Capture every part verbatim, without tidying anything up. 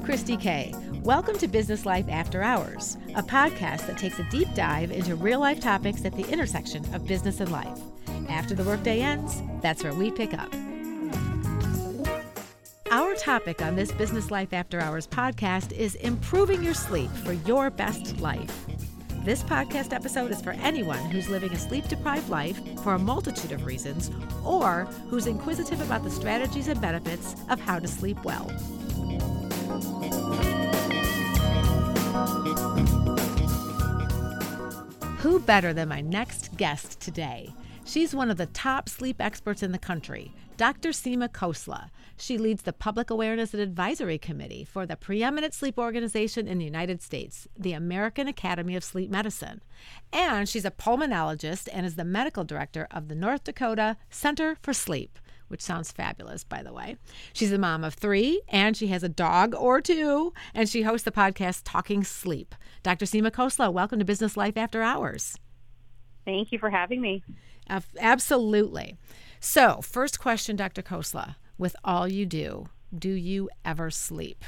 Christy Kay. Welcome to Business Life After Hours, a podcast that takes a deep dive into real-life topics at the intersection of business and life. After the workday ends, that's where we pick up. Our topic on this Business Life After Hours podcast is improving your sleep for your best life. This podcast episode is for anyone who's living a sleep-deprived life for a multitude of reasons, or who's inquisitive about the strategies and benefits of how to sleep well. Who better than my next guest today? She's one of the top sleep experts in the country, Doctor Seema Khosla. She leads the Public Awareness and Advisory Committee for the preeminent sleep organization in the United States, the American Academy of Sleep Medicine. And she's a pulmonologist and is the medical director of the North Dakota Center for Sleep, which sounds fabulous, by the way. She's a mom of three, and she has a dog or two, and she hosts the podcast Talking Sleep. Doctor Seema Khosla, welcome to Business Life After Hours. Thank you for having me. Uh, absolutely. So, first question, Doctor Khosla. With all you do, do you ever sleep?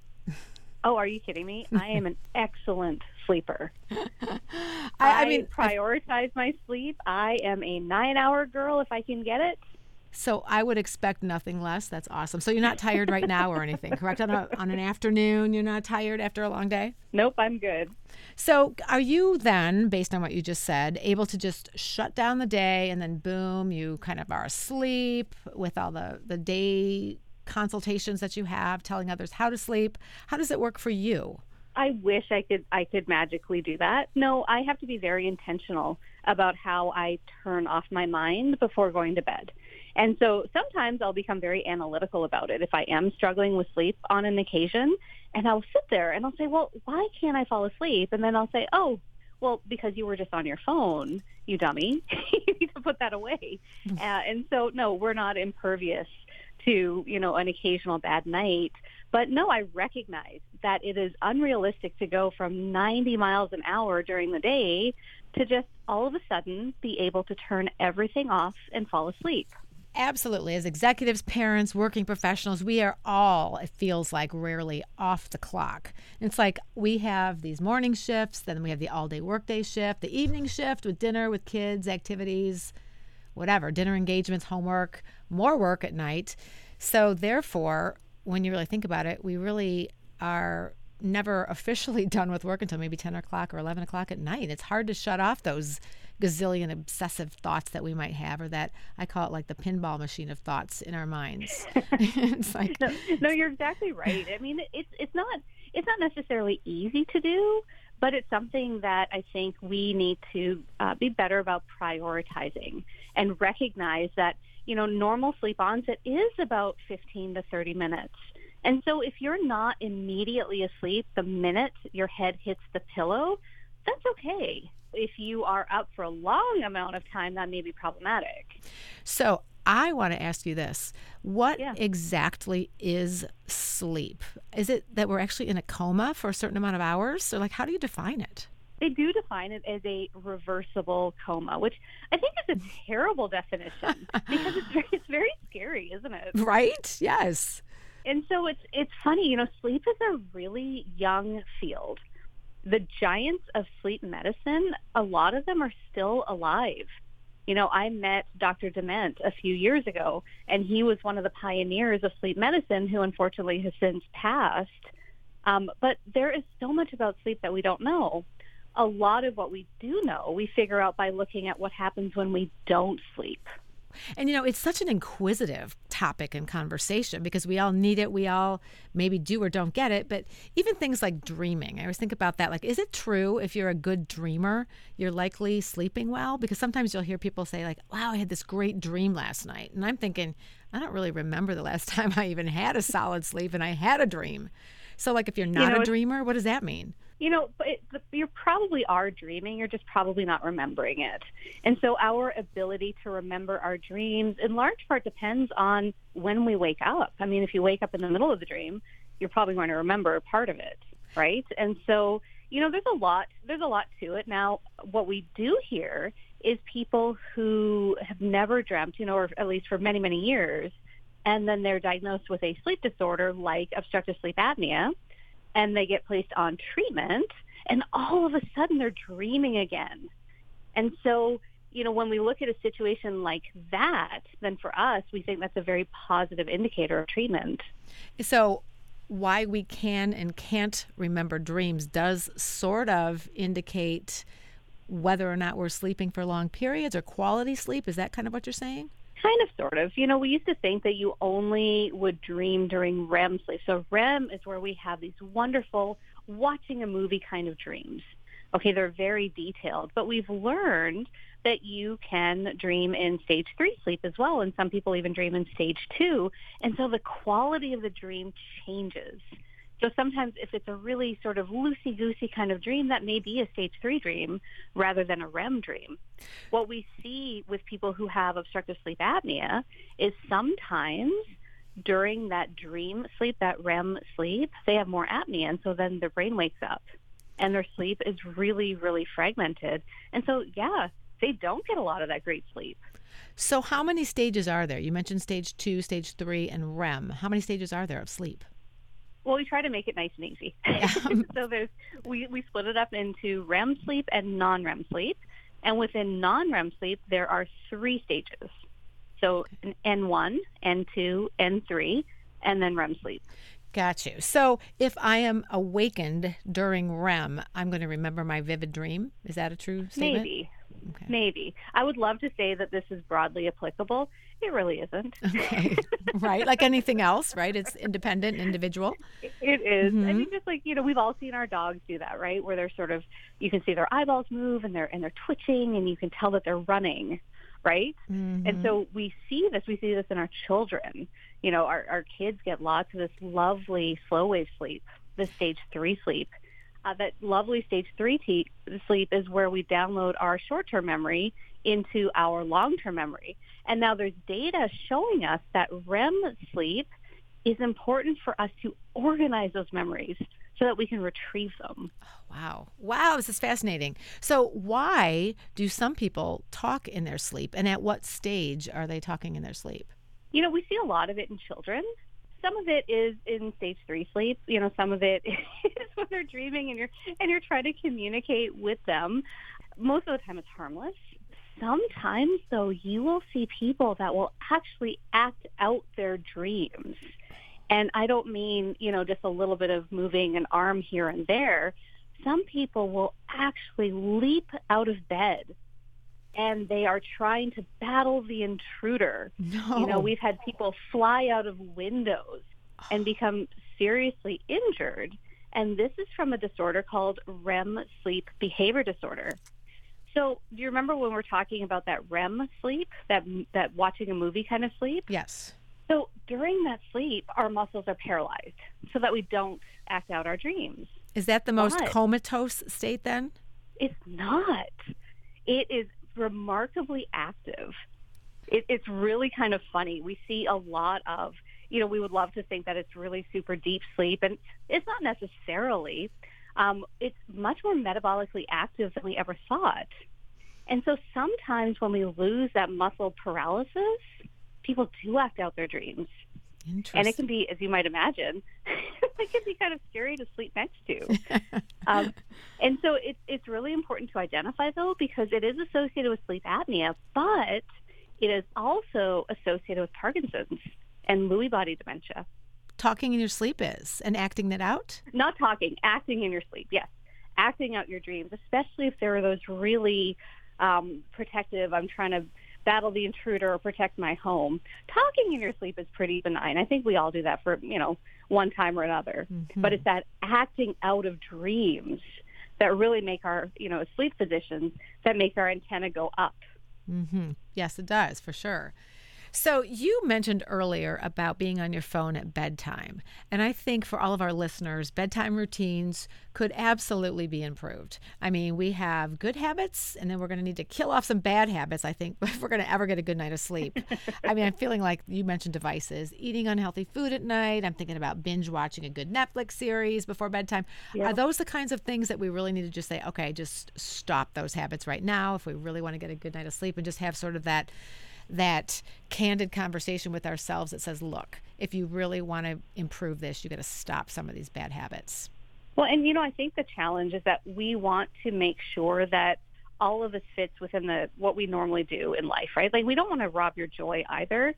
Oh, are you kidding me? I am an excellent sleeper. I, I, I mean, prioritize I, my sleep. I am a nine-hour girl if I can get it. So I would expect nothing less. That's awesome. So you're not tired right now or anything, correct? On, a, on an afternoon, you're not tired after a long day? Nope, I'm good. So are you then, based on what you just said, able to just shut down the day and then boom, you kind of are asleep with all the, the day consultations that you have, telling others how to sleep? How does it work for you? I wish I could I could magically do that. No, I have to be very intentional about how I turn off my mind before going to bed. And so sometimes I'll become very analytical about it if I am struggling with sleep on an occasion, and I'll sit there and I'll say, well, why can't I fall asleep? And then I'll say, oh, well, because you were just on your phone, you dummy. You need to put that away. Uh, and so, no, we're not impervious to, you know, an occasional bad night. But no, I recognize that it is unrealistic to go from ninety miles an hour during the day to just all of a sudden be able to turn everything off and fall asleep. Absolutely. As executives, parents, working professionals, we are all, it feels like, rarely off the clock. It's like we have these morning shifts, then we have the all-day workday shift, the evening shift with dinner, with kids, activities, whatever, dinner engagements, homework, more work at night. So therefore, when you really think about it, we really are never officially done with work until maybe ten o'clock or eleven o'clock at night. It's hard to shut off those gazillion obsessive thoughts that we might have, or that I call it like the pinball machine of thoughts in our minds. It's like no, no, you're exactly right. I mean, it's it's not it's not necessarily easy to do, but it's something that I think we need to uh, be better about prioritizing and recognize that, you know, normal sleep onset is about fifteen to thirty minutes. And so if you're not immediately asleep the minute your head hits the pillow, that's okay. If you are up for a long amount of time, that may be problematic. So I want to ask you this. What yeah. exactly is sleep? Is it that we're actually in a coma for a certain amount of hours? Or like, how do you define it? They do define it as a reversible coma, which I think is a terrible definition because it's very, it's very scary, isn't it? Right? Yes. And so it's it's funny, you know, sleep is a really young field. The giants of sleep medicine, a lot of them are still alive. You know, I met Doctor Dement a few years ago, and he was one of the pioneers of sleep medicine who unfortunately has since passed. Um, but there is so much about sleep that we don't know. A lot of what we do know, we figure out by looking at what happens when we don't sleep. And, you know, it's such an inquisitive topic and conversation because we all need it. We all maybe do or don't get it. But even things like dreaming, I always think about that. Like, is it true if you're a good dreamer, you're likely sleeping well? Because sometimes you'll hear people say like, wow, I had this great dream last night. And I'm thinking, I don't really remember the last time I even had a solid sleep and I had a dream. So like if you're not you know, a dreamer, what does that mean? You know, but it, you probably are dreaming. You're just probably not remembering it. And so our ability to remember our dreams in large part depends on when we wake up. I mean, if you wake up in the middle of the dream, you're probably going to remember a part of it, right? And so, you know, there's a lot, there's a lot to it. Now, what we do hear is people who have never dreamt, you know, or at least for many, many years, and then they're diagnosed with a sleep disorder like obstructive sleep apnea. and they get placed on treatment, and all of a sudden they're dreaming again. And so, you know, when we look at a situation like that, then for us, we think that's a very positive indicator of treatment. So why we can and can't remember dreams does sort of indicate whether or not we're sleeping for long periods or quality sleep. Is that kind of what you're saying? Kind of, sort of. You know, we used to think that you only would dream during R E M sleep. So R E M is where we have these wonderful watching a movie kind of dreams. Okay, they're very detailed, but we've learned that you can dream in stage three sleep as well, and some people even dream in stage two, and so the quality of the dream changes. So sometimes if it's a really sort of loosey-goosey kind of dream, that may be a stage three dream rather than a R E M dream. What we see with people who have obstructive sleep apnea is sometimes during that dream sleep, that R E M sleep, they have more apnea, and so then their brain wakes up, and their sleep is really, really fragmented. And so, yeah, they don't get a lot of that great sleep. So how many stages are there? You mentioned stage two, stage three, and R E M. How many stages are there of sleep? Well, we try to make it nice and easy. so there's we, we split it up into R E M sleep and non-R E M sleep. And within non-R E M sleep, there are three stages. So an N one, N two, N three, and then R E M sleep. Got you. So if I am awakened during R E M, I'm going to remember my vivid dream. Is that a true statement? Maybe. Okay. Maybe. I would love to say that this is broadly applicable. It really isn't. Okay. Right. Like anything else, right? It's independent, individual. It is. Mm-hmm. I mean, just like, you know, we've all seen our dogs do that, right? Where they're sort of, you can see their eyeballs move and they're, and they're twitching and you can tell that they're running, right? Mm-hmm. And so we see this, we see this in our children. You know, our, our kids get lots of this lovely slow wave sleep, this stage three sleep. Uh, that lovely stage three te- sleep is where we download our short-term memory into our long-term memory. And now there's data showing us that R E M sleep is important for us to organize those memories so that we can retrieve them. Oh, wow. Wow, this is fascinating. So why do some people talk in their sleep, and at what stage are they talking in their sleep? You know, we see a lot of it in children. Some of it is in stage three sleep. You know, some of it is when they're dreaming and you're and you're trying to communicate with them. Most of the time it's harmless. Sometimes, though, you will see people that will actually act out their dreams. And I don't mean, you know, just a little bit of moving an arm here and there. Some people will actually leap out of bed and they are trying to battle the intruder. No. You know, we've had people fly out of windows and become seriously injured. And this is from a disorder called R E M sleep behavior disorder. So do you remember when we're talking about that R E M sleep, that that watching a movie kind of sleep? Yes. So during that sleep, our muscles are paralyzed so that we don't act out our dreams. Is that the most But comatose state then? it's not. It is remarkably active. It, it's really kind of funny. We see a lot of, you know, we would love to think that it's really super deep sleep, and it's not necessarily. Um, it's much more metabolically active than we ever thought. And so sometimes when we lose that muscle paralysis, people do act out their dreams. Interesting. And it can be, as you might imagine, it can be kind of scary to sleep next to. um, and so it's it's really important to identify, though, because it is associated with sleep apnea, but it is also associated with Parkinson's and Lewy body dementia. Talking in your sleep is, and acting that out? Not talking, acting in your sleep, yes. Acting out your dreams, especially if there are those really um, protective, I'm trying to battle the intruder or protect my home. Talking in your sleep is pretty benign. I think we all do that for, you know, one time or another. Mm-hmm. But it's that acting out of dreams that really make our, you know, as sleep physicians, that make our antenna go up. Mm-hmm. Yes, it does, for sure. So you mentioned earlier about being on your phone at bedtime. And I think for all of our listeners, bedtime routines could absolutely be improved. I mean, we have good habits, and then we're going to need to kill off some bad habits, I think, if we're going to ever get a good night of sleep. I mean, I'm feeling like you mentioned devices, eating unhealthy food at night. I'm thinking about binge watching a good Netflix series before bedtime. Yeah. Are those the kinds of things that we really need to just say, okay, just stop those habits right now if we really want to get a good night of sleep, and just have sort of that that candid conversation with ourselves that says, look, if you really want to improve this, you got to stop some of these bad habits? Well, and you know, I think the challenge is that we want to make sure that all of this fits within the what we normally do in life, right? Like we don't want to rob your joy either.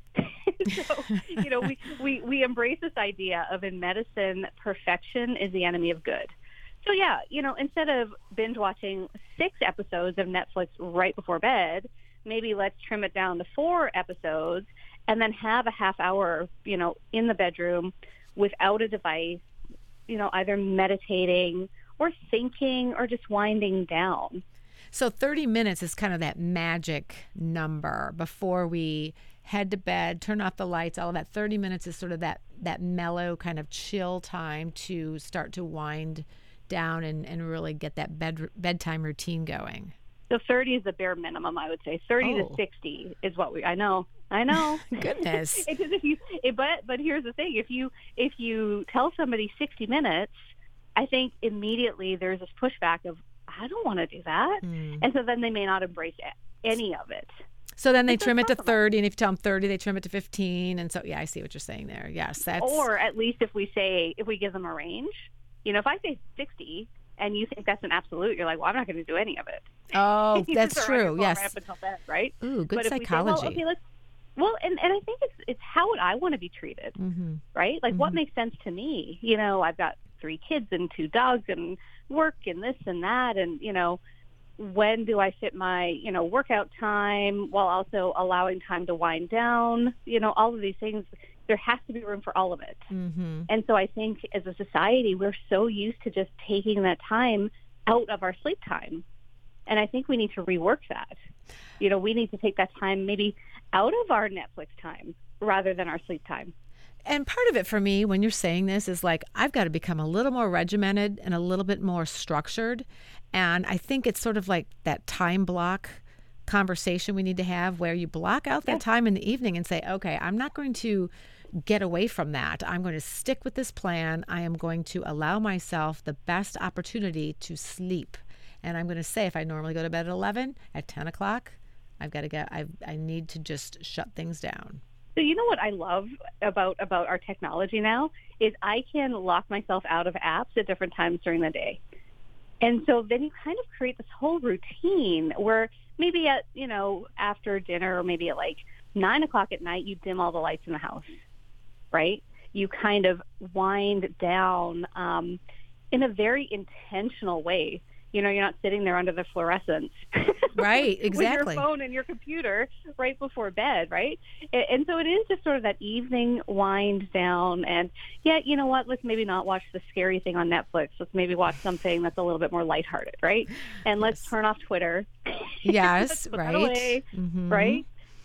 So, you know, we, we, we embrace this idea of in medicine, perfection is the enemy of good. So yeah, you know, instead of binge watching six episodes of Netflix right before bed, maybe let's trim it down to four episodes and then have a half hour, you know, in the bedroom without a device, you know, either meditating or thinking or just winding down. So thirty minutes is kind of that magic number before we head to bed, turn off the lights, all of that. thirty minutes is sort of that, that mellow kind of chill time to start to wind down and, and really get that bed bedtime routine going. So thirty is the bare minimum, I would say. thirty Oh. to sixty is what we, I know, I know. Goodness. It's just if you, it, but, but here's the thing. If you, if you tell somebody sixty minutes, I think immediately there's this pushback of, I don't want to do that. Mm. And so then they may not embrace any of it. So then they It's a trim it to compromise. thirty, and if you tell them thirty, they trim it to fifteen. And so, yeah, I see what you're saying there. Yes, that's... Or at least if we say, if we give them a range, you know, if I say sixty and you think that's an absolute, you're like, well, I'm not going to do any of it. Oh, You that's just are on your true. phone right Yes. up until bed, right? Ooh, good But if we say, psychology. well, okay, let's, well, and, and I think it's, it's how would I want to be treated, Mm-hmm. right? Like what Mhm. makes sense to me? You know, I've got three kids and two dogs and work and this and that. And, you know, when do I fit my, you know, workout time while also allowing time to wind down? You know, all of these things, there has to be room for all of it. Mm-hmm. And so I think as a society, we're so used to just taking that time out of our sleep time. And I think we need to rework that. You know, we need to take that time maybe out of our Netflix time rather than our sleep time. And part of it for me, when you're saying this, is like, I've got to become a little more regimented and a little bit more structured. And I think it's sort of like that time block conversation we need to have where you block out that Yeah. time in the evening and say, okay, I'm not going to get away from that. I'm going to stick with this plan. I am going to allow myself the best opportunity to sleep. And I'm going to say, if I normally go to bed at eleven, at ten o'clock, I've got to get, I, I need to just shut things down. So you know what I love about, about our technology now is I can lock myself out of apps at different times during the day. And so then you kind of create this whole routine where maybe at, you know, after dinner or maybe at like nine o'clock at night, you dim all the lights in the house, right? You kind of wind down um, in a very intentional way. You know, you're not sitting there under the fluorescence. Right, With exactly. your phone and your computer right before bed, right? And, and so it is just sort of that evening wind down. And, yeah, you know what? Let's maybe not watch the scary thing on Netflix. Let's maybe watch something that's a little bit more lighthearted, right? And let's Yes. turn off Twitter. Yes, Let's put that right. away, Mhm. right?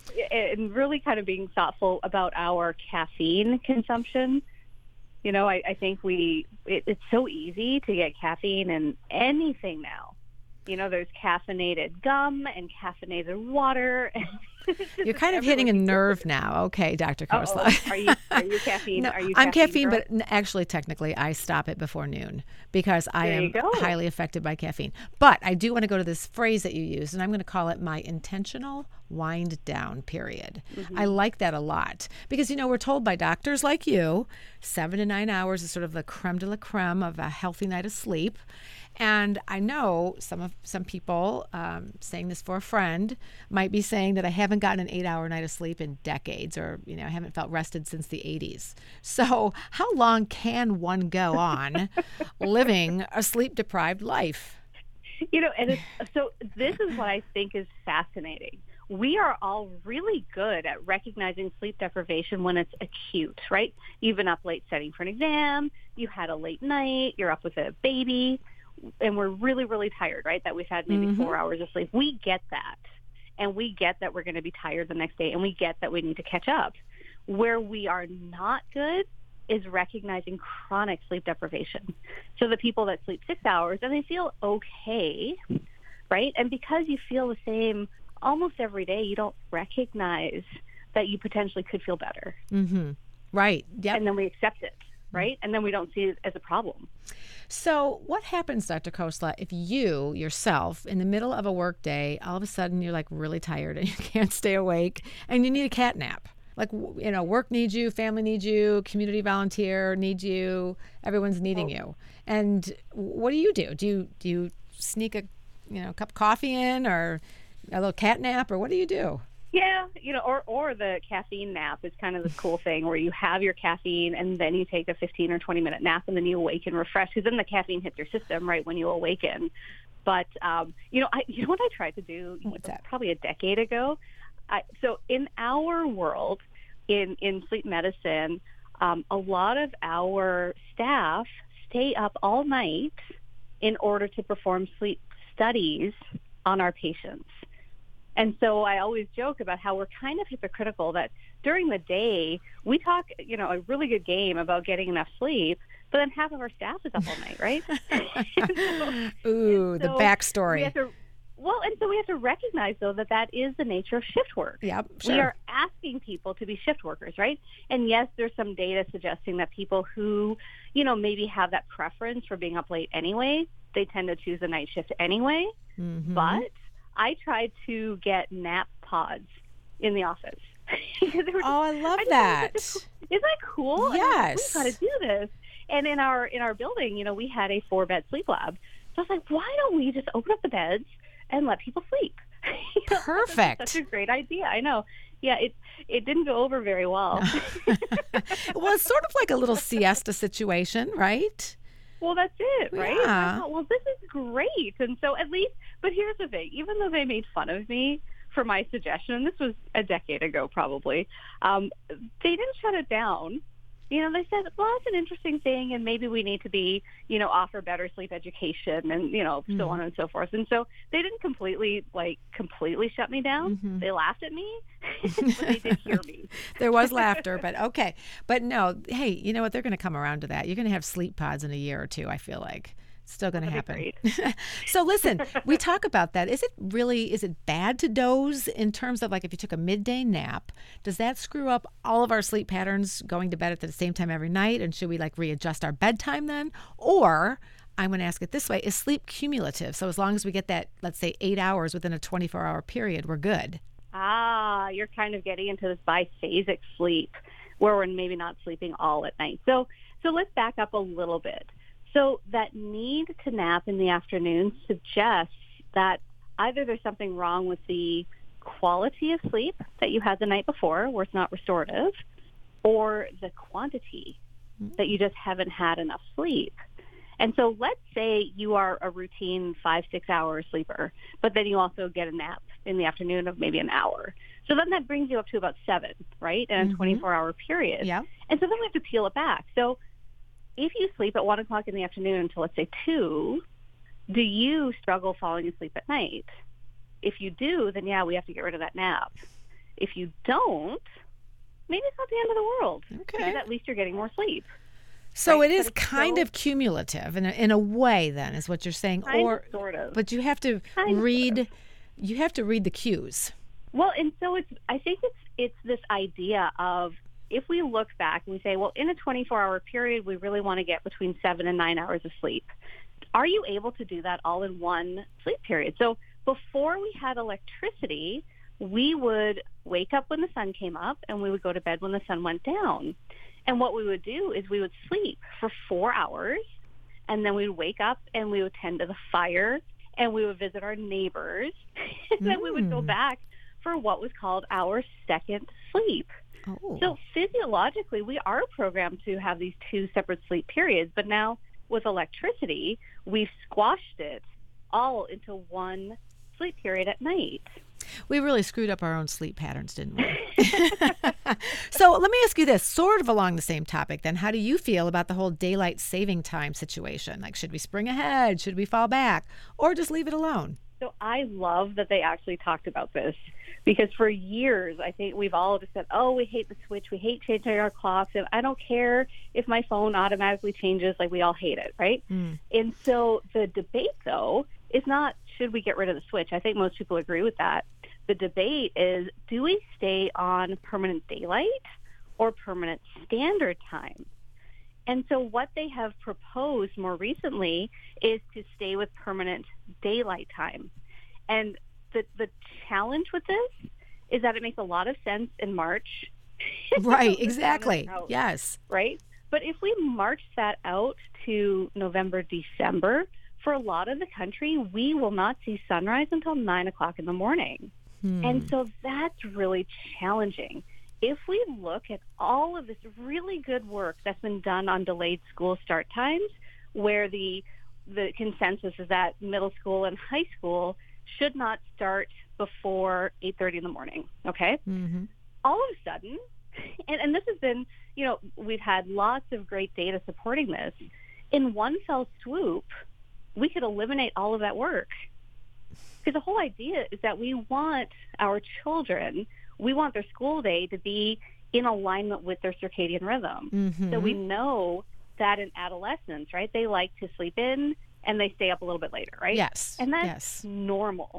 And really kind of being thoughtful about our caffeine consumption. You know, I, I think we it, it's so easy to get caffeine in anything now. You know, there's caffeinated gum and caffeinated water. You're kind of hitting a nerve now. Okay, Doctor Uh-oh. Khosla. Are you are you caffeine? No, are you I'm caffeine, caffeine, girl? but n- actually, technically, I stop it before noon because I There am you go. highly affected by caffeine. But I do want to go to this phrase that you used, and I'm going to call it my intentional wind down period. Mm-hmm. I like that a lot because, you know, we're told by doctors like you, seven to nine hours is sort of the creme de la creme of a healthy night of sleep. And I know some of some people, um, saying this for a friend, might be saying that I haven't gotten an eight-hour night of sleep in decades, or you know, I haven't felt rested since the eighties. So, how long can one go on living a sleep-deprived life? You know, and it's, so this is what I think is fascinating. We are all really good at recognizing sleep deprivation when it's acute, right? You've been up late studying for an exam, you had a late night, you're up with a baby, and we're really, really tired, right? That we've had maybe Mhm. four hours of sleep. We get that. And we get that we're going to be tired the next day, and we get that we need to catch up. Where we are not good is recognizing chronic sleep deprivation. So the people that sleep six hours and they feel okay, right? And because you feel the same almost every day, you don't recognize that you potentially could feel better. Mm-hmm. Right. Yep. And then we accept it, right? And then we don't see it as a problem. So what happens, Doctor Khosla, if you yourself, in the middle of a work day, all of a sudden you're like really tired and you can't stay awake and you need a cat nap? Like, w- you know, work needs you, family needs you, community volunteer needs you, everyone's needing you. And what do you do? Do you do you sneak a, you know, cup of coffee in, or a little cat nap, or what do you do? Yeah, you know, or or the caffeine nap is kind of this cool thing where you have your caffeine and then you take a fifteen or twenty minute nap and then you awaken refreshed, because then the caffeine hits your system right when you awaken. But um, you know, I you know what I tried to do What's that? probably a decade ago. I, so in our world, in in sleep medicine, um, a lot of our staff stay up all night in order to perform sleep studies on our patients. And so I always joke about how we're kind of hypocritical that during the day we talk, you know, a really good game about getting enough sleep, but then half of our staff is up all night, right? so, Ooh, the so backstory. We have to, well, and so we have to recognize, though, that that is the nature of shift work. Yep, sure. We are asking people to be shift workers, right? And yes, there's some data suggesting that people who, you know, maybe have that preference for being up late anyway, they tend to choose a night shift anyway. Mm-hmm. But I tried to get nap pods in the office. Oh, I love I that. Isn't that cool? Yes. We've got to do this. And in our in our building, you know, we had a four bed sleep lab. So I was like, why don't we just open up the beds and let people sleep? You know, Perfect. That's such a great idea. I know. Yeah, it it didn't go over very well. Well, it's sort of like a little siesta situation, right? Well, that's it, right? Yeah. I thought, well, this is great. And so at least, but here's the thing, even though they made fun of me for my suggestion, and this was a decade ago probably, um, they didn't shut it down. You know, they said, well, that's an interesting thing, and maybe we need to be, you know, offer better sleep education and, you know, Mm-hmm. so on and so forth. And so they didn't completely, like, completely shut me down. Mm-hmm. They laughed at me, but they did hear me. There was laughter, but okay. But no, hey, you know what? They're going to come around to that. You're going to have sleep pods in a year or two, I feel like. It's still going to happen. So listen, we talk about that. Is it really, is it bad to doze in terms of, like, if you took a midday nap, does that screw up all of our sleep patterns going to bed at the same time every night? And should we, like, readjust our bedtime then? Or I'm going to ask it this way, is sleep cumulative? So as long as we get that, let's say, eight hours within a twenty-four hour period, we're good. Ah, you're kind of getting into this biphasic sleep where we're maybe not sleeping all at night. So, so let's back up a little bit. So that need to nap in the afternoon suggests that either there's something wrong with the quality of sleep that you had the night before, where it's not restorative, or the quantity, that you just haven't had enough sleep. And so let's say you are a routine five, six hour sleeper, but then you also get a nap in the afternoon of maybe an hour. So then that brings you up to about seven, right, in a Mm-hmm. twenty-four hour period. Yeah. And so then we have to peel it back. So if you sleep at one o'clock in the afternoon until, let's say, two, do you struggle falling asleep at night? If you do, then yeah, we have to get rid of that nap. If you don't, maybe it's not the end of the world. Okay. Because at least you're getting more sleep. So Right, it is but it's kind still- of cumulative in a, in a way, then, is what you're saying. Kind or of, sort of. But you have to Kind of, read, sort you have to read the cues. Well, and so it's, I think it's it's this idea of, if we look back and we say, well, in a twenty-four hour period, we really want to get between seven and nine hours of sleep. Are you able to do that all in one sleep period? So before we had electricity, we would wake up when the sun came up and we would go to bed when the sun went down. And what we would do is we would sleep for four hours and then we'd wake up and we would tend to the fire and we would visit our neighbors. And then we would go Mm. back for what was called our second sleep. Oh. So physiologically, we are programmed to have these two separate sleep periods, but now with electricity, we've squashed it all into one sleep period at night. We really screwed up our own sleep patterns, didn't we? So let me ask you this, sort of along the same topic then. How do you feel about the whole daylight saving time situation? Like, should we spring ahead? Should we fall back? Or just leave it alone? So I love that they actually talked about this, because for years, I think we've all just said, oh, we hate the switch. We hate changing our clocks. And I don't care if my phone automatically changes. Like, we all hate it, right? Mm. And so the debate, though, is not, should we get rid of the switch? I think most people agree with that. The debate is, do we stay on permanent daylight or permanent standard time? And so what they have proposed more recently is to stay with permanent daylight time. And the, the challenge with this is that it makes a lot of sense in March Right, This exactly. route, Yes. right? But if we march that out to November, December, for a lot of the country, we will not see sunrise until nine o'clock in the morning. And Hmm. so that's really challenging. If we look at all of this really good work that's been done on delayed school start times, where the the consensus is that middle school and high school should not start before eight thirty in the morning, okay? Hmm. All of a sudden, and, and this has been, you know, we've had lots of great data supporting this. In one fell swoop, we could eliminate all of that work. Because the whole idea is that we want our children, we want their school day to be in alignment with their circadian rhythm. So we Hmm. know that in adolescence, right, they like to sleep in and they stay up a little bit later, right? Yes. And that's Yes. normal.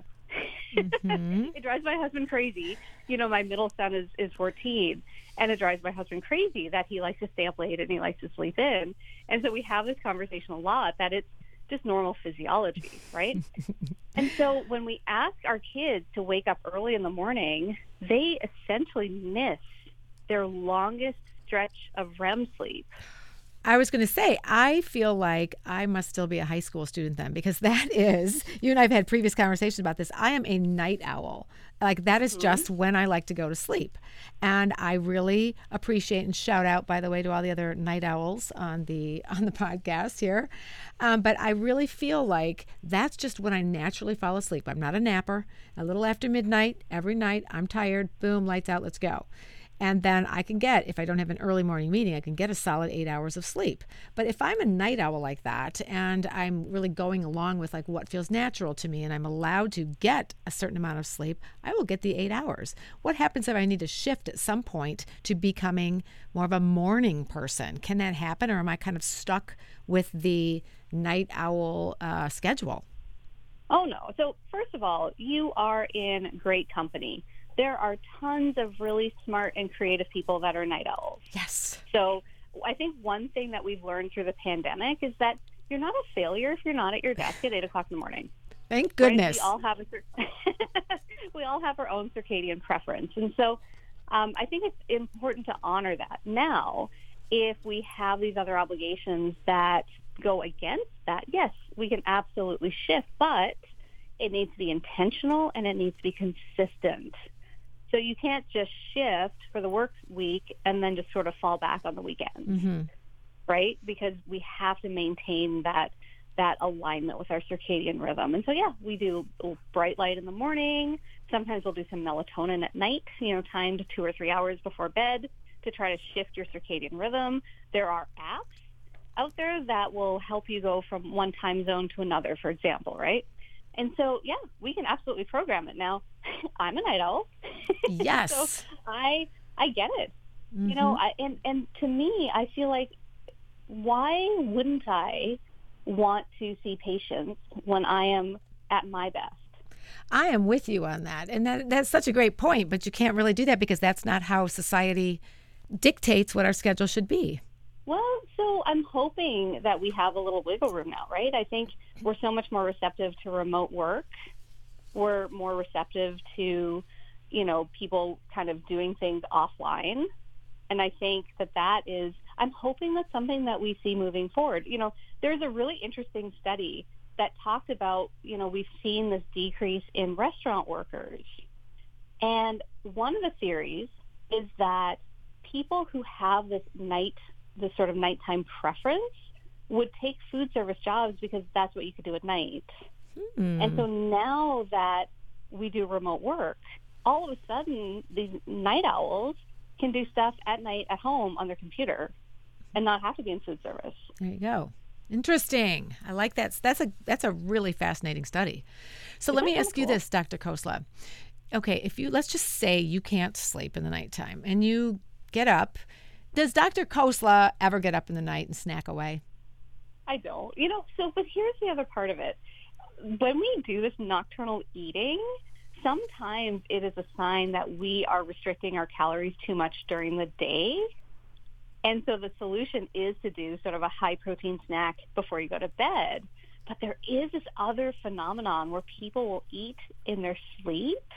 Hmm. It drives my husband crazy. You know, my middle son is, is fourteen, and it drives my husband crazy that he likes to stay up late and he likes to sleep in. And so we have this conversation a lot that it's just normal physiology, right? And so when we ask our kids to wake up early in the morning, they essentially miss their longest stretch of R E M sleep. I was going to say, I feel like I must still be a high school student then, because that is, you and I have had previous conversations about this. I am a night owl. Like that is just when I like to go to sleep. And I really appreciate and shout out, by the way, to all the other night owls on the on the podcast here. Um, but I really feel like that's just when I naturally fall asleep. I'm not a napper. A little after midnight, every night, I'm tired. Boom, lights out, let's go. And then I can get, if I don't have an early morning meeting, I can get a solid eight hours of sleep. But if I'm a night owl like that, and I'm really going along with like what feels natural to me, and I'm allowed to get a certain amount of sleep, I will get the eight hours. What happens if I need to shift at some point to becoming more of a morning person? Can that happen, or am I kind of stuck with the night owl uh, schedule? Oh, no. So first of all, you are in great company. There are tons of really smart and creative people that are night owls. Yes. So I think one thing that we've learned through the pandemic is that you're not a failure if you're not at your desk at eight o'clock in the morning. Thank Right? goodness. We all have a, we all have our own circadian preference, and so um, I think it's important to honor that. Now, if we have these other obligations that go against that, yes, we can absolutely shift, but it needs to be intentional and it needs to be consistent. So you can't just shift for the work week and then just sort of fall back on the weekends, Mm-hmm. right? Because we have to maintain that that alignment with our circadian rhythm. And so, yeah, we do bright light in the morning. Sometimes we'll do some melatonin at night, you know, timed two or three hours before bed to try to shift your circadian rhythm. There are apps out there that will help you go from one time zone to another, for example, right? And so, yeah, we can absolutely program it. Now, I'm a night owl. Yes. So I I get it. Mm-hmm. You know, I, and, and to me, I feel like, why wouldn't I want to see patients when I am at my best? I am with you on that. And that that's such a great point, but you can't really do that because that's not how society dictates what our schedule should be. Well, so I'm hoping that we have a little wiggle room now, right? I think we're so much more receptive to remote work. We're more receptive to, you know, people kind of doing things offline. And I think that that is, I'm hoping that's something that we see moving forward. You know, there's a really interesting study that talked about, you know, we've seen this decrease in restaurant workers. And one of the theories is that people who have this night, this sort of nighttime preference would take food service jobs because that's what you could do at night. Hmm. And so now that we do remote work, all of a sudden these night owls can do stuff at night at home on their computer and not have to be in food service. There you go. Interesting. I like that. That's a that's a really fascinating study. So let Isn't me that ask you cool? this, Doctor Khosla. Okay, if you let's just say you can't sleep in the nighttime and you get up, does Doctor Khosla ever get up in the night and snack away? I don't. You know, so, but here's the other part of it. When we do this nocturnal eating, sometimes it is a sign that we are restricting our calories too much during the day. And so the solution is to do sort of a high protein snack before you go to bed. But there is this other phenomenon where people will eat in their sleep.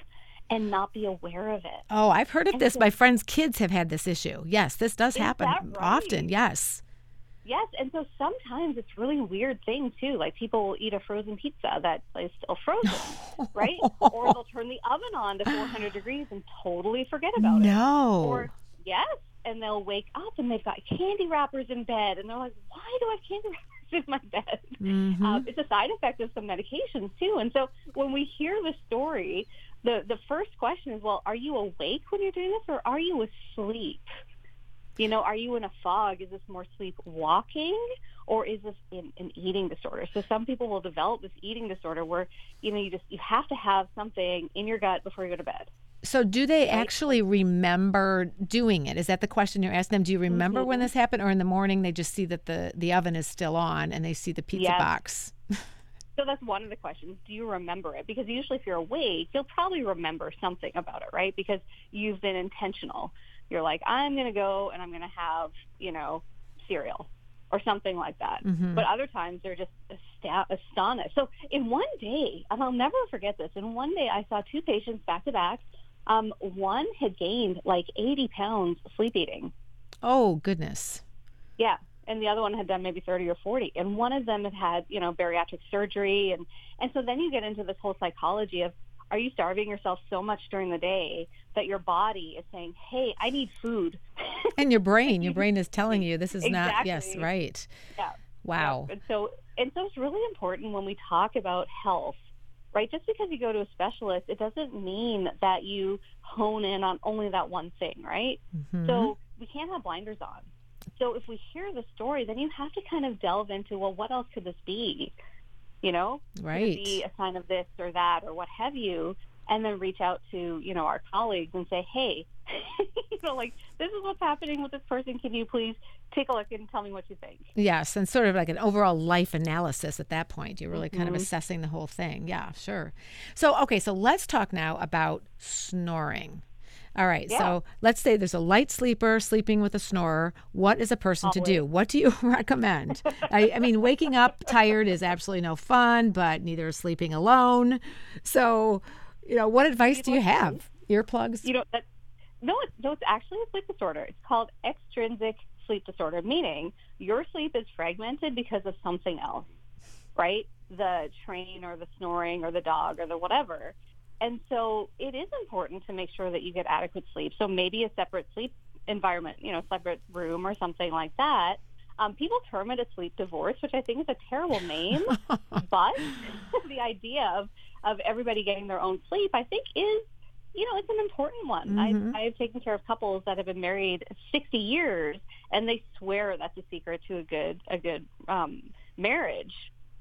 and not be aware of it. Oh, I've heard of And this. so- My friends' kids have had this issue. Yes, this does Is happen that right? often. Yes. Yes, and so sometimes it's really weird thing too. Like people will eat a frozen pizza that is still frozen, right? Or they'll turn the oven on to four hundred degrees and totally forget about it. No. Or yes, and they'll wake up and they've got candy wrappers in bed, and they're like, "Why do I have candy wrappers in my bed?" Mhm. Um, it's a side effect of some medications too. And so when we hear the story, the the first question is, well, are you awake when you're doing this, or are you asleep? You know, are you in a fog? Is this more sleepwalking, or is this in, an eating disorder? So some people will develop this eating disorder where, you know, you just you have to have something in your gut before you go to bed. So do they Right. actually remember doing it? Is that the question you're asking them? Do you remember when Mhm. this happened, or in the morning they just see that the, the oven is still on and they see the pizza Yes. box? So that's one of the questions. Do you remember it? Because usually if you're awake, you'll probably remember something about it, right? Because you've been intentional. You're like, I'm going to go and I'm going to have, you know, cereal or something like that. Mhm. But other times they're just asta- astonished. So in one day, and I'll never forget this, in one day I saw two patients back to back. Um, one had gained like eighty pounds sleep eating. Oh, goodness. Yeah. And the other one had done maybe thirty or forty. And one of them had had, you know, bariatric surgery. And, and so then you get into this whole psychology of, are you starving yourself so much during the day that your body is saying, hey, I need food? And your brain, your brain is telling you this is not, yes, Exactly. right. Yeah. Wow. And so, and so it's really important when we talk about health, right? Just because you go to a specialist, it doesn't mean that you hone in on only that one thing, right? Mhm. So we can't have blinders on. So if we hear the story, then you have to kind of delve into, well, what else could this be? You know, could Right. it be a sign of this or that or what have you? And then reach out to, you know, our colleagues and say, hey, you know, like, this is what's happening with this person. Can you please take a look and tell me what you think? Yes, and sort of like an overall life analysis at that point. You're really kind of Mhm. assessing the whole thing. Yeah, sure. So, okay, so let's talk now about snoring. All right, Yeah. so let's say there's a light sleeper sleeping with a snorer. What is a person to do? Always. What do you recommend? I, I mean, waking up tired is absolutely no fun, but neither is sleeping alone. So, you know, what advice do you have? Earplugs? You know, that, no, it's, no, it's actually a sleep disorder. It's called extrinsic sleep disorder, meaning your sleep is fragmented because of something else, right? The train or the snoring or the dog or the whatever. And so it is important to make sure that you get adequate sleep. So maybe a separate sleep environment, you know, separate room or something like that. Um, people term it a sleep divorce, which I think is a terrible name. But the idea of, of everybody getting their own sleep, I think is, you know, it's an important one. Mhm. I, I've taken care of couples that have been married sixty years, and they swear that's a secret to a good a good um, marriage.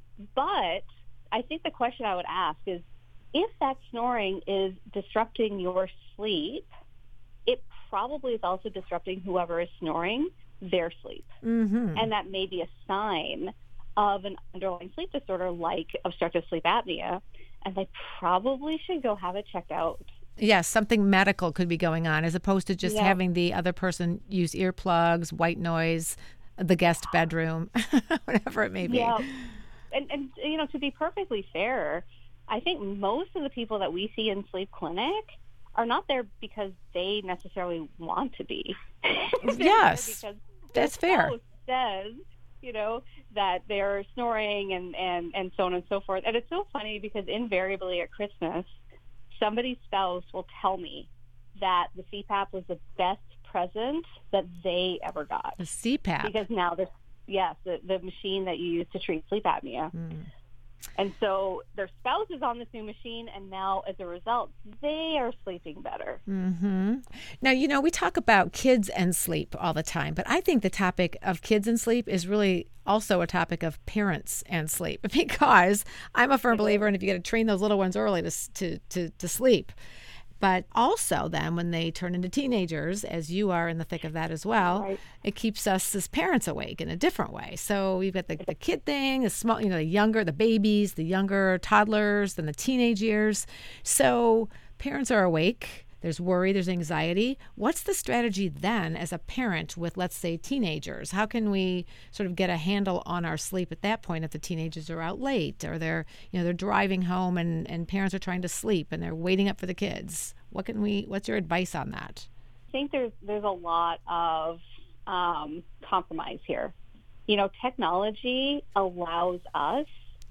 But I think the question I would ask is, if that snoring is disrupting your sleep, it probably is also disrupting whoever is snoring their sleep. Mm-hmm. And that may be a sign of an underlying sleep disorder like obstructive sleep apnea, and they probably should go have it checked out. Yes, something medical could be going on as opposed to just Yeah. having the other person use earplugs, white noise, the guest bedroom, whatever it may be. Yeah. And, and, you know, to be perfectly fair, I think most of the people that we see in sleep clinic are not there because they necessarily want to be. They're there Yes, because that's their fair. spouse says, you know, that they're snoring and, and, and so on and so forth. And it's so funny because invariably at Christmas, somebody's spouse will tell me that the C PAP was the best present that they ever got. The C PAP. Because now there's, yes, the, the machine that you use to treat sleep apnea. Mm. And so their spouse is on this new machine, and now as a result, they are sleeping better. Mm-hmm. Now, you know, we talk about kids and sleep all the time, but I think the topic of kids and sleep is really also a topic of parents and sleep, because I'm a firm believer in if you got to train those little ones early to, s- to, to, to sleep. But also then when they turn into teenagers, as you are in the thick of that as well, Right. it keeps us as parents awake in a different way. So we've got the, the kid thing, the small, you know, the younger, the babies, the younger toddlers, then the teenage years. So parents are awake there's worry, there's anxiety. What's the strategy then as a parent with, let's say, teenagers? How can we sort of get a handle on our sleep at that point if the teenagers are out late or they're, you know, they're driving home and, and parents are trying to sleep and they're waiting up for the kids? What can we, what's your advice on that? I think there's there's a lot of um, compromise here. You know, technology allows us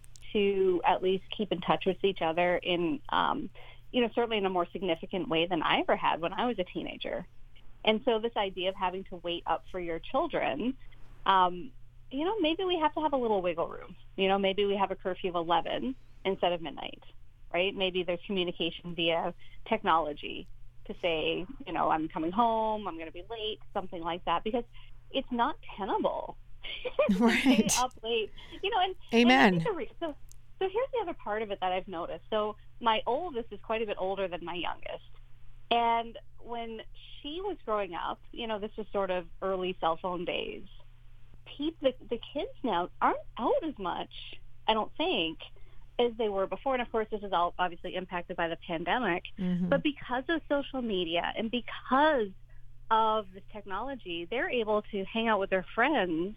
to at least keep in touch with each other in, um, you know, certainly in a more significant way than I ever had when I was a teenager. And so this idea of having to wait up for your children, um, you know, maybe we have to have a little wiggle room. You know, maybe we have a curfew of eleven instead of midnight, right? Maybe there's communication via technology to say, you know, I'm coming home, I'm going to be late, something like that, because it's not tenable right. to stay up late. You know, and Amen. And re- so, so here's the other part of it that I've noticed. So my oldest is quite a bit older than my youngest. And when she was growing up, you know, this was sort of early cell phone days, pe- the, the kids now aren't out as much, I don't think, as they were before. And of course, this is all obviously impacted by the pandemic. Mm-hmm. But because of social media and because of this technology, they're able to hang out with their friends,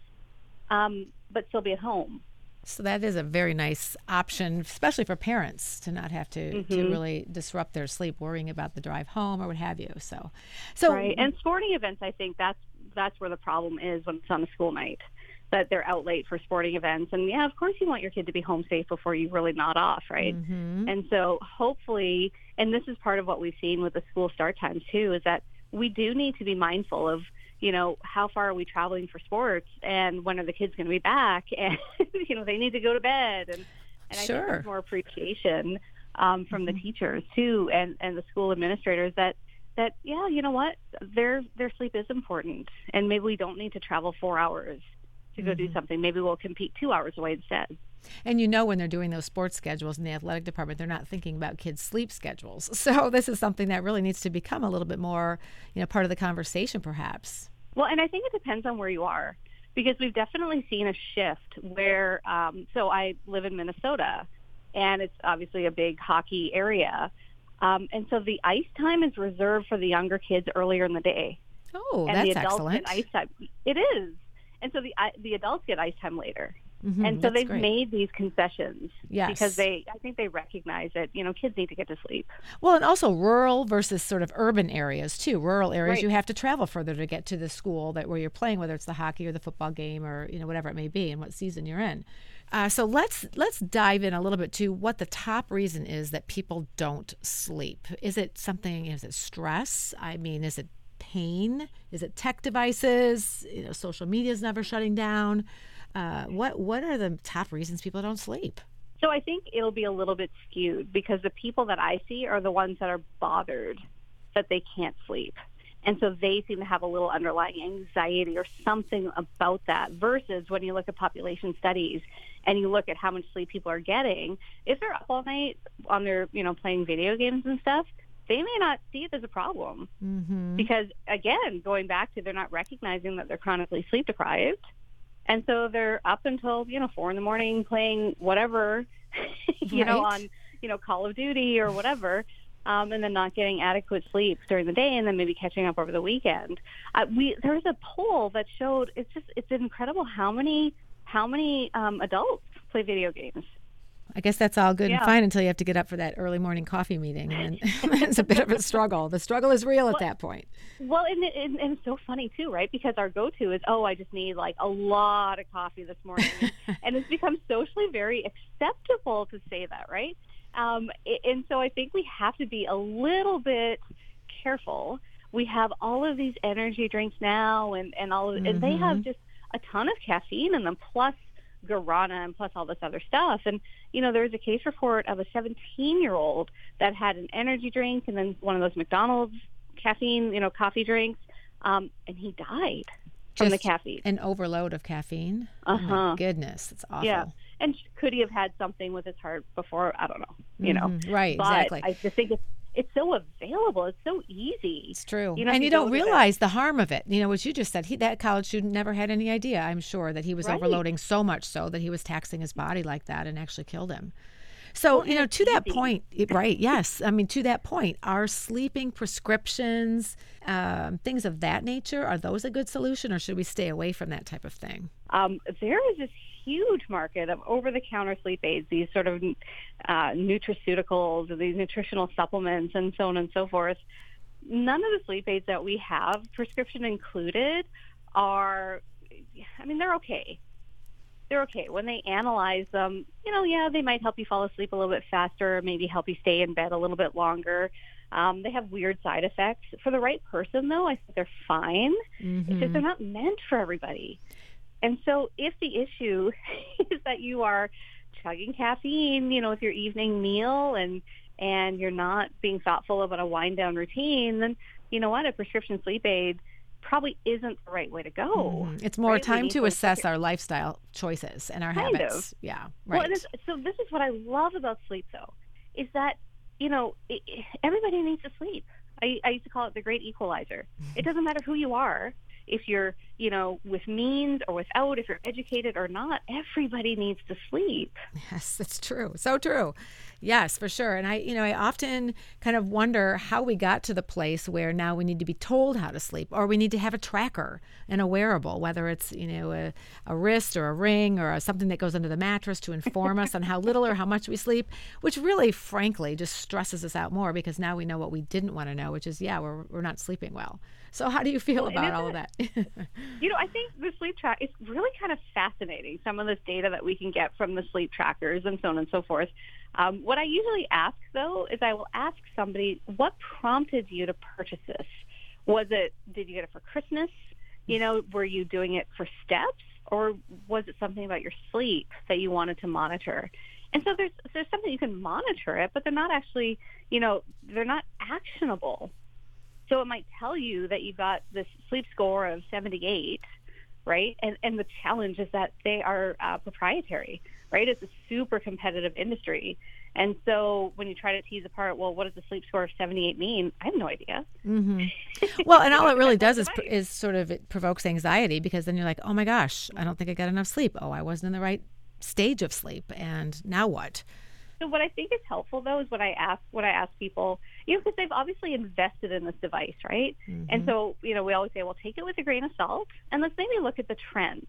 um, but still be at home. So that is a very nice option, especially for parents, to not have to, Mm-hmm. to really disrupt their sleep worrying about the drive home or what have you. So, so right. And sporting events, I think that's that's where the problem is when it's on a school night, that they're out late for sporting events. And yeah, of course you want your kid to be home safe before you really nod off, right? Mm-hmm. And so hopefully, and this is part of what we've seen with the school start times too, is that we do need to be mindful of, you know, how far are we traveling for sports and when are the kids going to be back? And, you know, they need to go to bed. And, and I Sure. think there's more appreciation um, from Mm-hmm. the teachers too and, and the school administrators that, that, yeah, you know what, their, their sleep is important. And maybe we don't need to travel four hours to go Mm-hmm. do something. Maybe we'll compete two hours away instead. And you know, when they're doing those sports schedules in the athletic department, they're not thinking about kids' sleep schedules. So this is something that really needs to become a little bit more, you know, part of the conversation, perhaps. Well, and I think it depends on where you are, because we've definitely seen a shift where, um, so I live in Minnesota, and it's obviously a big hockey area. Um, and so the ice time is reserved for the younger kids earlier in the day. Oh, and that's the adults excellent. get ice time. It is. And so the the adults get ice time later. Mm-hmm, and so that's they've great. made these concessions Yes. because they, I think they recognize that, you know, kids need to get to sleep. Well, and also rural versus sort of urban areas too. Rural areas, Right. you have to travel further to get to the school that where you're playing, whether it's the hockey or the football game or, you know, whatever it may be and what season you're in. Uh, so let's let's dive in a little bit to what the top reason is that people don't sleep. Is it something? Is it stress? I mean, is it pain? Is it tech devices? You know, social media is never shutting down. Uh, what what are the top reasons people don't sleep? So I think it'll be a little bit skewed because the people that I see are the ones that are bothered that they can't sleep. And so they seem to have a little underlying anxiety or something about that, versus when you look at population studies and you look at how much sleep people are getting, if they're up all night on their, you know, playing video games and stuff, they may not see it as a problem. Mm-hmm. Because, again, going back to they're not recognizing that they're chronically sleep deprived. And so they're up until, you know, four in the morning playing whatever, you know, Right. on, you know, Call of Duty or whatever, um, and then not getting adequate sleep during the day and then maybe catching up over the weekend. Uh, we there was a poll that showed it's just it's incredible how many how many um, adults play video games. I guess that's all good Yeah. and fine until you have to get up for that early morning coffee meeting, and then it's a bit of a struggle. The struggle is real at that point. Well, and, it, and, and it's so funny, too, right? Because our go-to is, oh, I just need, like, a lot of coffee this morning. And it's become socially very acceptable to say that, right? Um, and so I think we have to be a little bit careful. We have all of these energy drinks now, and, and, all of, and they have just a ton of caffeine in them, plus guarana and plus all this other stuff. And, you know, there was a case report of a seventeen-year-old that had an energy drink and then one of those McDonald's caffeine, you know, coffee drinks, um, and he died from the Just caffeine. An overload of caffeine. Oh Uh-huh. my goodness, it's awful. Yeah. And could he have had something with his heart before? I don't know, you know. Mhm. Right, But exactly. I just think it's, it's so available. It's so easy. It's true. You know, if and you you go don't to the- realize the harm of it. You know, what you just said, he, that college student never had any idea, I'm sure, that he was Right. overloading so much so that he was taxing his body like that and actually killed him. So, Well, you know, it's to that easy. point, it- right? Yes. I mean, to that point, are sleeping prescriptions, um, things of that nature, are those a good solution, or should we stay away from that type of thing? Um, there is this huge market of over-the-counter sleep aids, these sort of uh, nutraceuticals, or these nutritional supplements, and so on and so forth. None of the sleep aids that we have, prescription included, are, I mean, they're okay. They're okay. When they analyze them, you know, yeah, they might help you fall asleep a little bit faster, maybe help you stay in bed a little bit longer. Um, they have weird side effects. For the right person, though, I think they're fine. It's just they're not meant for everybody. And so if the issue is that you are chugging caffeine, you know, with your evening meal and and you're not being thoughtful about a wind down routine, then you know what, a prescription sleep aid probably isn't the right way to go. Mhm. It's more right? We time need to to assess look at- our lifestyle choices and our Kind habits. of. Yeah, Well, right. and it's, so this is what I love about sleep, though, is that, you know, it, it- everybody needs to sleep. I, I used to call it the great equalizer. It doesn't matter who you are. If you're, you know, with means or without, if you're educated or not, everybody needs to sleep. Yes, that's true. So true. Yes, for sure. And I, you know, I often kind of wonder how we got to the place where now we need to be told how to sleep, or we need to have a tracker and a wearable, whether it's, you know, a, a wrist or a ring or a, something that goes under the mattress to inform us on how little or how much we sleep, which really, frankly, just stresses us out more because now we know what we didn't want to know, which is, yeah, we're, we're not sleeping well. So how do you feel Well, and about all of isn't that? You know, I think the sleep track is really kind of fascinating, some of this data that we can get from the sleep trackers and so on and so forth. Um, what I usually ask, though, is I will ask somebody, what prompted you to purchase this? Was it, did you get it for Christmas? You know, were you doing it for steps? Or was it something about your sleep that you wanted to monitor? And so there's there's something you can monitor it, but they're not actually, you know, they're not actionable. So it might tell you that you got this sleep score of seventy-eight, right? And and the challenge is that they are uh, proprietary, right? It's a super competitive industry. And so when you try to tease apart, well, what does the sleep score of seventy-eight mean? I have no idea. hmm Well, and all it really does is, device. is sort of, it provokes anxiety because then you're like, oh my gosh, I don't think I got enough sleep. Oh, I wasn't in the right stage of sleep. And now what? So what I think is helpful, though, is what I ask what I ask people, you know, because they've obviously invested in this device, right? Mm-hmm. And so, you know, we always say, well, take it with a grain of salt, and let's maybe look at the trend.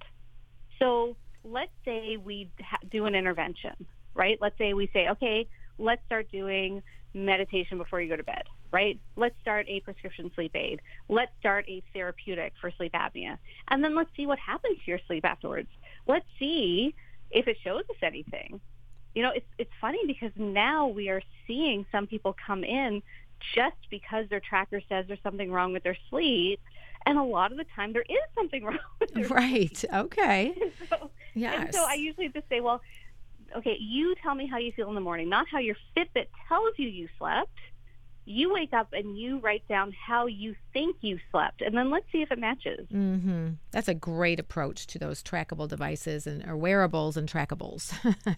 So let's say we ha- do an intervention, right? Let's say we say, okay, let's start doing meditation before you go to bed, right? Let's start a prescription sleep aid. Let's start a therapeutic for sleep apnea. And then let's see what happens to your sleep afterwards. Let's see if it shows us anything. You know, it's it's funny because now we are seeing some people come in just because their tracker says there's something wrong with their sleep, and a lot of the time there is something wrong with their Right. sleep. Okay. And so, Yes. and so I usually just say, well, okay, you tell me how you feel in the morning, not how your Fitbit tells you you slept. You wake up and you write down how you think you slept, and then let's see if it matches. Mm-hmm. That's a great approach to those trackable devices and or wearables and trackables.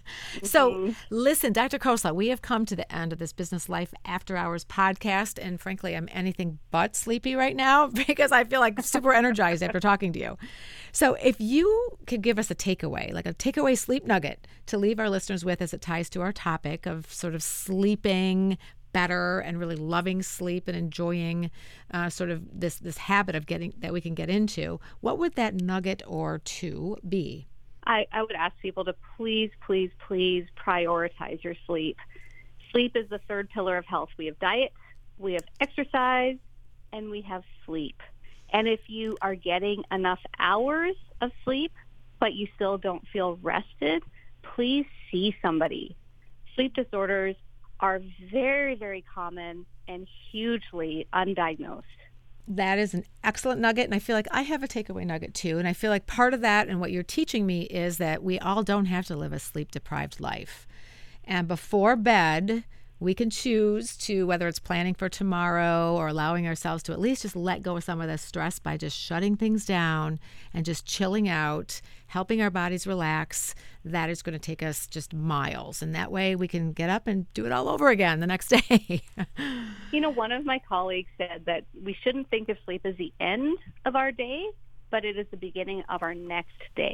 So Mm-hmm. listen, Doctor Khosla, we have come to the end of this Business Life After Hours podcast, and frankly, I'm anything but sleepy right now because I feel like super energized after talking to you. So if you could give us a takeaway, like a takeaway sleep nugget to leave our listeners with as it ties to our topic of sort of sleeping better and really loving sleep and enjoying uh, sort of this this habit of getting that we can get into, what would that nugget or two be? I, I would ask people to please, please, please prioritize your sleep. Sleep is the third pillar of health. We have diet, we have exercise, and we have sleep. And if you are getting enough hours of sleep, but you still don't feel rested, please see somebody. Sleep disorders are very, very common and hugely undiagnosed. That is an excellent nugget, and I feel like I have a takeaway nugget too. And I feel like part of that and what you're teaching me is that we all don't have to live a sleep-deprived life. And before bed, we can choose to, whether it's planning for tomorrow or allowing ourselves to at least just let go of some of the stress by just shutting things down and just chilling out, helping our bodies relax. That is going to take us just miles. And that way we can get up and do it all over again the next day. You know, one of my colleagues said that we shouldn't think of sleep as the end of our day, but it is the beginning of our next day.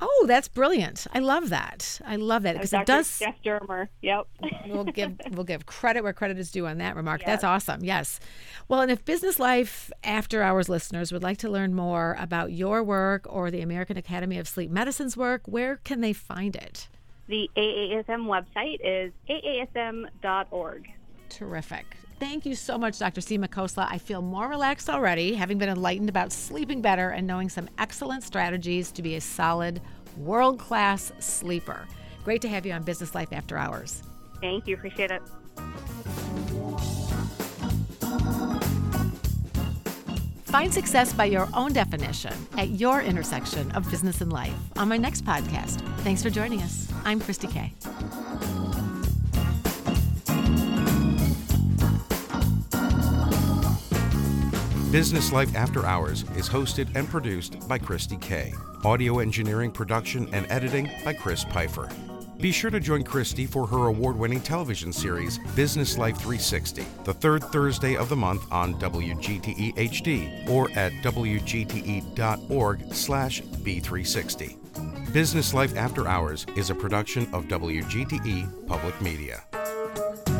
Oh, that's brilliant. I love that. I love that because it does. Jeff Dermer. Yep. we'll give we'll give credit where credit is due on that remark. Yes. That's awesome. Yes. Well, and if Business Life After Hours listeners would like to learn more about your work or the American Academy of Sleep Medicine's work, where can they find it? The A A S M website is A A S M dot org. Terrific. Thank you so much, Doctor Seema Khosla. I feel more relaxed already, having been enlightened about sleeping better and knowing some excellent strategies to be a solid, world-class sleeper. Great to have you on Business Life After Hours. Thank you. Appreciate it. Find success by your own definition at your intersection of business and life on my next podcast. Thanks for joining us. I'm Christy Kay. Business Life After Hours is hosted and produced by Christy Kay. Audio engineering, production, and editing by Chris Pfeiffer. Be sure to join Christy for her award-winning television series, Business Life three sixty, the third Thursday of the month on W G T E H D or at W G T E dot org slash B three sixty. Business Life After Hours is a production of W G T E Public Media.